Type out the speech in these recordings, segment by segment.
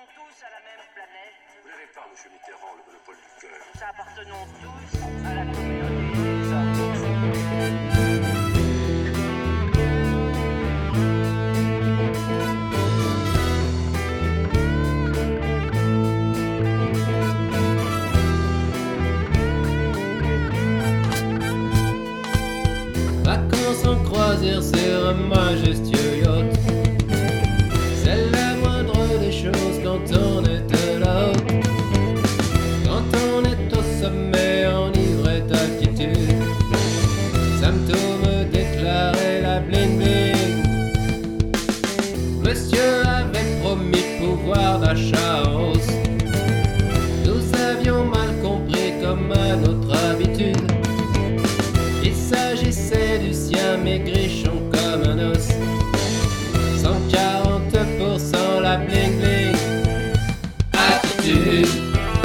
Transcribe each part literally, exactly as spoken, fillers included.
appartenons tous à la même planète. Vous n'avez pas, monsieur Mitterrand, le monopole du cœur. Nous appartenons tous à la communauté des hommes. Vacances en croisière sur un majestueux yacht. C'est la moindre des choses quand on est là-haut. Quand on est au sommet, enivré d'altitude. Symptômes déclarés la bling bling. Monsieur avait promis pouvoir d'achat en hausse. Nous avions mal compris comme à notre habitude. Il s'agissait du sien maigrichon comme un os. cent quarante pour cent la bling bling attitude.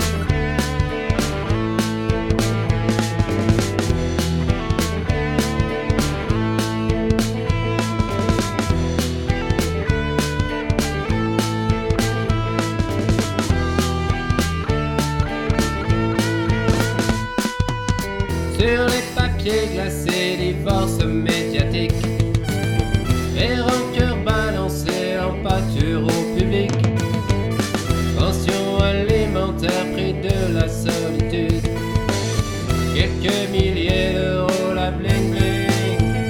Sur les papiers glacés, divorce médiatique et rancœur balancée en pâture au public. Pension alimentaire, prix de la solitude. Quelques milliers d'euros la bling bling.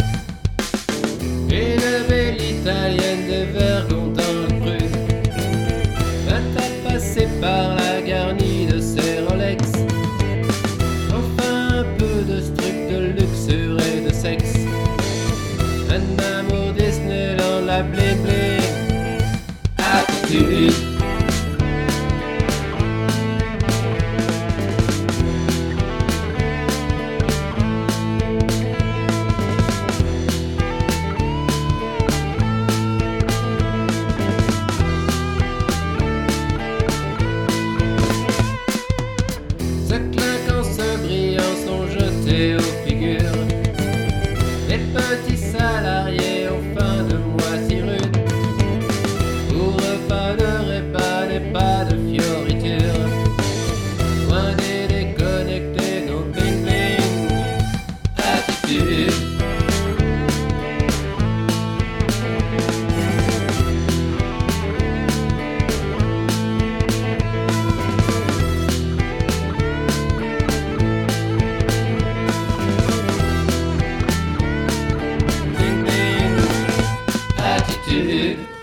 Une belle italienne de vergon dans le crude vint à passer par la garnie de ses Rolex. Enfin un peu de strip, de luxure et de sexe. Un amour Disneyland, la bling bling attitude. Se clinquant, se brillant, sont jetés aux figures. Les petits salariés ont fin de mois si rude. Pour eux, pas de repas et pas de fioritures. Loin des déconnectés, nos bling bling attitude. Bling bling attitude.